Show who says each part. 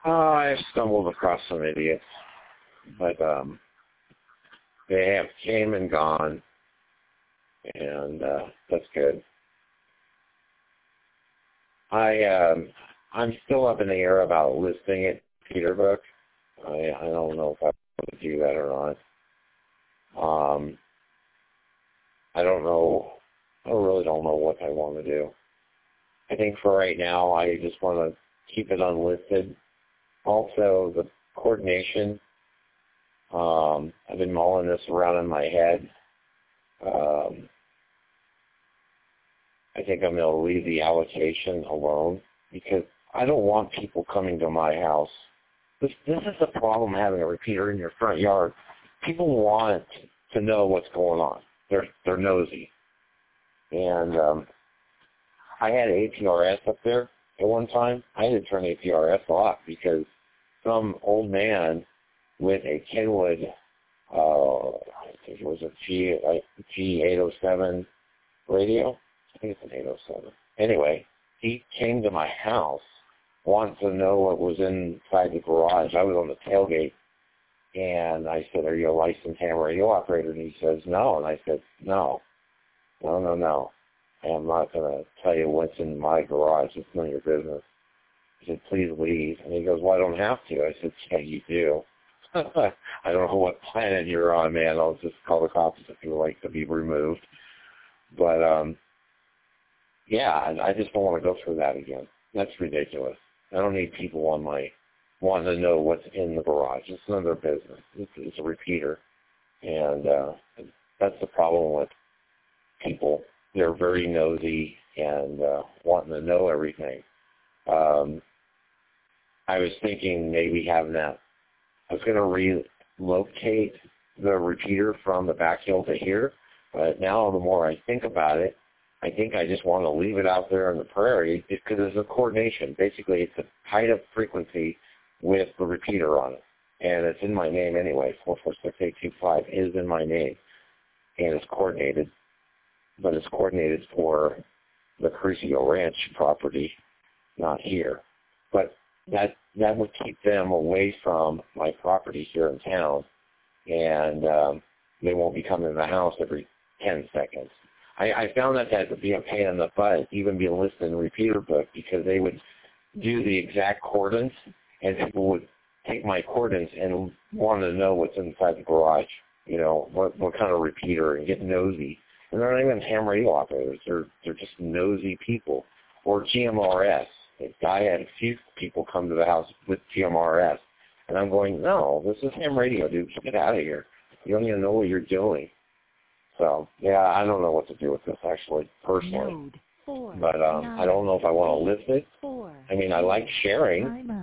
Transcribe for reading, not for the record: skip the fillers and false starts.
Speaker 1: I stumbled across some idiots, but they have came and gone, and that's good. I'm still up in the air about listing it, Peterbook. I don't know if I want to do that or not. I don't know. I really don't know what I want to do. I think for right now, I just want to keep it unlisted. Also, the coordination, I've been mulling this around in my head. I think I'm going to leave the allocation alone because I don't want people coming to my house. This is the problem having a repeater in your front yard. People want to know what's going on. They're nosy. And I had APRS up there at one time. I had to turn APRS off because some old man with a Kenwood, I think it was a G807 radio. I think it's an 807. Anyway, he came to my house, wanted to know what was inside the garage. I was on the tailgate, and I said, "Are you a licensed ham radio operator?" And he says, "No." And I said, No. I'm not going to tell you what's in my garage. It's none of your business." He said, "Please leave." And he goes, "Well, I don't have to." I said, "Yeah, you do." I don't know what planet you're on, man. I'll just call the cops if you would like to be removed. But, yeah, I just don't want to go through that again. That's ridiculous. I don't need people wanting to know what's in the garage. It's none of their business. It's a repeater. And that's the problem with people. They're very nosy and wanting to know everything. I was thinking maybe having that. I was going to relocate the repeater from the back hill to here, but now the more I think about it, I think I just want to leave it out there in the prairie because there's a coordination. Basically, it's a tied-up frequency with the repeater on it, and it's in my name anyway. 446825 is in my name, and it's coordinated, but it's coordinated for the Crucio Ranch property, not here. But that would keep them away from my property here in town, and they won't be coming to the house every 10 seconds. I found that to be a pain in the butt, even being listed in the repeater book, because they would do the exact coordinates, and people would take my coordinates and want to know what's inside the garage, what kind of repeater, and get nosy. And they're not even ham radio operators. They're just nosy people. Or GMRS. I had a few people come to the house with GMRS, and I'm going, no, this is ham radio, dude. Get out of here. You don't even know what you're doing. So, yeah, I don't know what to do with this, actually, personally. But I don't know if I want to list it. I mean, I like sharing,